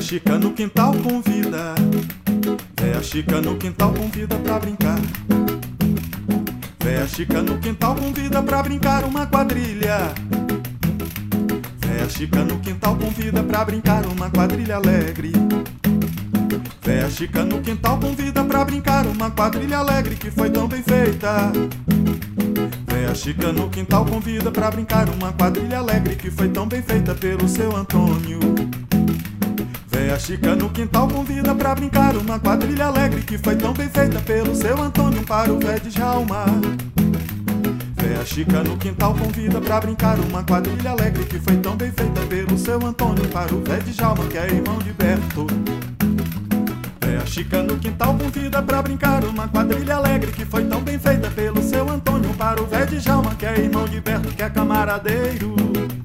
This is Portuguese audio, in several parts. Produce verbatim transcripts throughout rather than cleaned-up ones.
Chica no quintal convida, véia Chica no quintal convida pra brincar. Véia Chica no quintal convida pra brincar uma quadrilha. Véia Chica no quintal convida pra brincar uma quadrilha alegre. Véia Chica no quintal convida pra brincar uma quadrilha alegre que foi tão bem feita. Véia Chica no quintal convida pra brincar uma quadrilha alegre que foi tão bem feita pelo seu Antônio. Véia Chica no quintal convida pra brincar uma quadrilha alegre que foi tão bem feita pelo seu Antônio para o Vé Djalma. Véia Chica no quintal convida pra brincar uma quadrilha alegre que foi tão bem feita pelo seu Antônio para o Vé Djalma, que é irmão de Berto. Véia Chica no quintal convida pra brincar uma quadrilha alegre que foi tão bem feita pelo seu Antônio para o Vé Djalma, que é irmão de Berto, que é camaradeiro.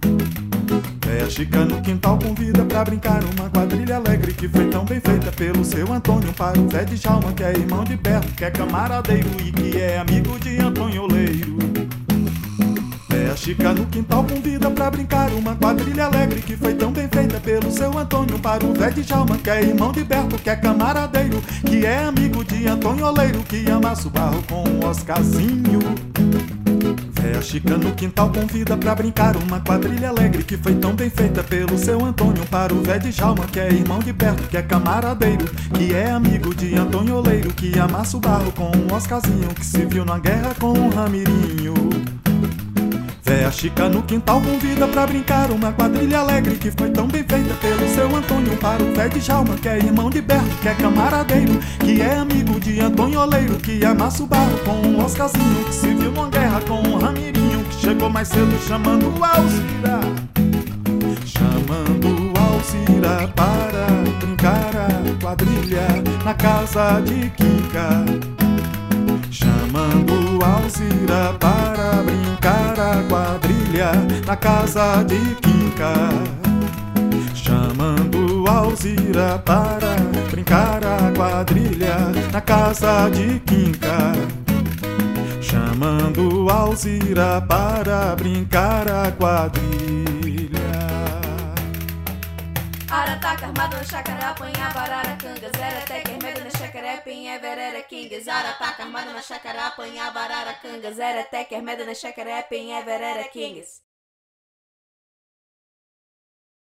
Véia Chica no quintal convida pra brincar uma quadrilha alegre que foi tão bem feita pelo seu Antônio para o Vé Djalma, que é irmão de Berto, que é camaradeiro e que é amigo de Antônio Oleiro. Véia Chica no quintal convida pra brincar uma quadrilha alegre que foi tão bem feita pelo seu Antônio para o Vé Djalma, que é irmão de Berto, que é camaradeiro, que é amigo de Antônio Oleiro, que amassa o barro com o Oscarzinho. Véia Chica no quintal convida pra brincar uma quadrilha alegre que foi tão bem feita pelo seu Antônio para o Vé Djalma, que é irmão de Berto, que é camaradeiro, que é amigo de Antônio Oleiro, que amassa o barro com o Oscarzinho, que se viu na guerra com o Ramirinho. Véia Chica no quintal convida pra brincar uma quadrilha alegre que foi tão bem feita pelo seu Antônio para o Vé Djalma, que é irmão de Berto, que é camaradeiro, que é amigo de Antônio Oleiro, que amassa o barro com o Oscarzinho, que se viu numa guerra com o Ramirinho, que chegou mais cedo chamando o Alzira. Chamando o Alzira para brincar a quadrilha na casa de Quica. Chamando o Alzira para brincar a quadrilha na casa de Quica. Chamando o Alzira para brincar a quadrilha na casa de Quica. Chamando o Alzira para brincar a quadrilha. Arataca, armado na chácara, apanhava araracangas. Era até que medo na chácara, pinha, verera, kingas. Arataca, armado na chácara, apanhava araracangas. Era até que medo na chácara, pinha, verera, kingas.